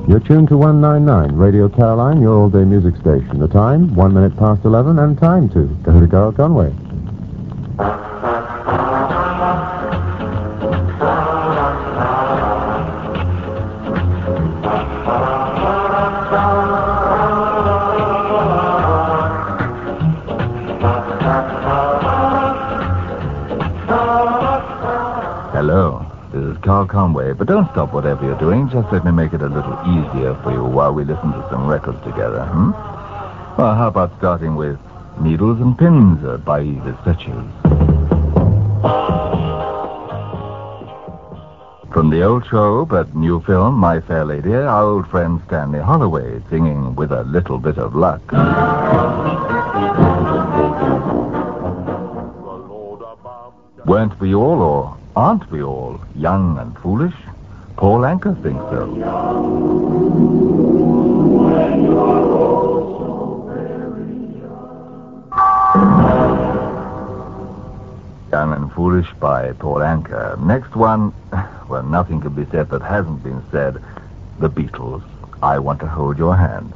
You're tuned to 199 Radio Caroline, your all-day music station. The time, 1 minute past 11, and time to go to Carl Conway. Hello, this is Carl Conway, but don't stop whatever you're doing. Just let me make it a little easier for you while we listen to some records together, Well, how about starting with Needles and Pins by the Stretchers? From the old show, but new film, My Fair Lady, our old friend Stanley Holloway singing With a Little Bit of Luck. Weren't we all, or aren't we all, young and foolish? Paul Anka thinks so. Young and Foolish by Paul Anka. Next one, well, nothing can be said that hasn't been said. The Beatles, I Want to Hold Your Hand.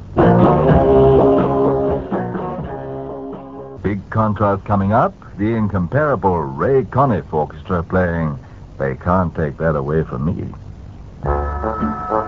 Big contrast coming up, the incomparable Ray Conniff Orchestra playing They Can't Take That Away From Me.